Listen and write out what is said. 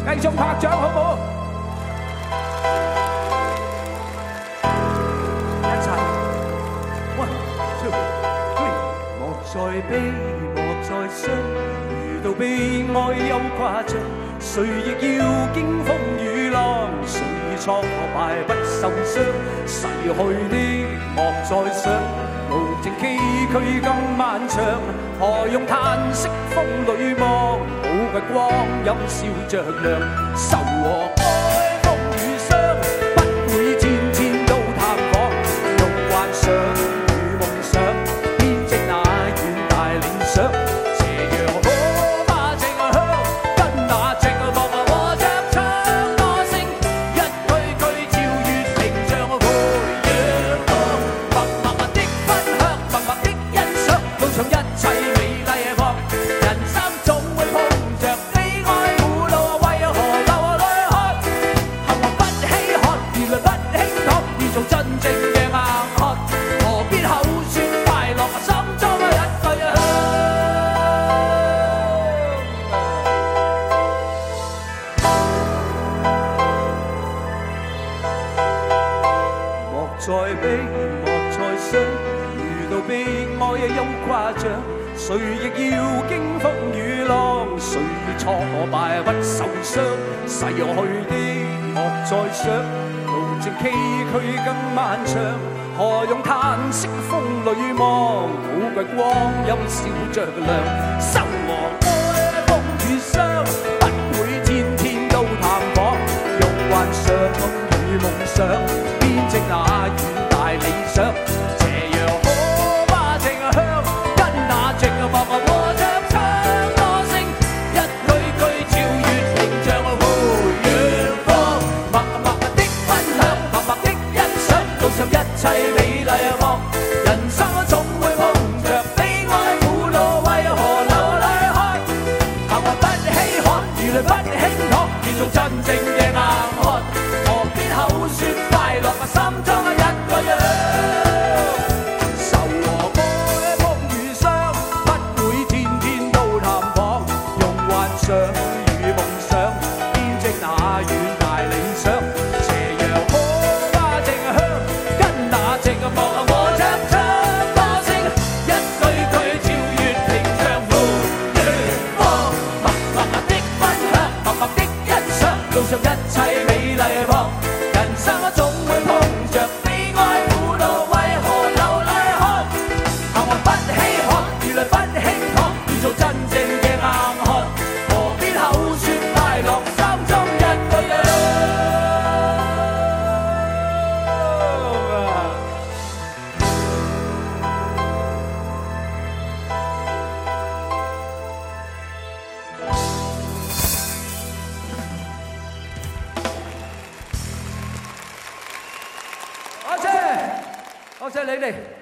繼續拍掌好唔好？一齊 ，one two three， 莫再悲，莫再傷，遇到悲哀又誇張，誰亦要經風雨浪，誰挫敗不受傷，逝去的莫再想。 路程崎嶇更漫長，何用嘆息風裏望？寶貴光陰笑着亮，愁和哀風與傷，不會天天都探訪，用幻想與夢想編織那遠大理想。斜陽可花正香，跟那夕幕和着唱歌聲，一句句照月屏障配陽光，默默的。 路上一切美麗旁，人生總會碰着悲哀苦惱，為何流淚看？幸運不稀罕，原來不輕躺，要做真正嘅硬漢，何必口說快樂，心中一句香。莫再悲，莫再傷。 到悲哀又誇張，誰亦要經風雨浪，誰挫敗不受傷，逝去的莫再想，路程崎嶇更漫長，何用嘆息風裏望？寶貴光陰笑着亮，愁和哀風與傷，不會天天都探訪，用幻想與夢想編織那遠大理想。 默默和着唱歌聲，一句句照月屏障配陽光，默默的分享，默默的欣賞，路上一切美麗望，人生總會碰着悲哀苦惱，為何流淚看？幸運不稀罕，如淚不輕躺，要做真正嘅硬漢，何必口說快樂，心中一個樣。 想與夢想編織那遠大理想，斜陽可花正香，跟那夕幕和着唱歌聲，一句句照月屏障配陽光，默默的分享，默默的欣賞，路上一切美麗旁，人生總會碰着悲哀苦惱，為何流淚看？幸運不稀罕，如淚不輕躺，要做真正嘅硬漢。 多謝你哋。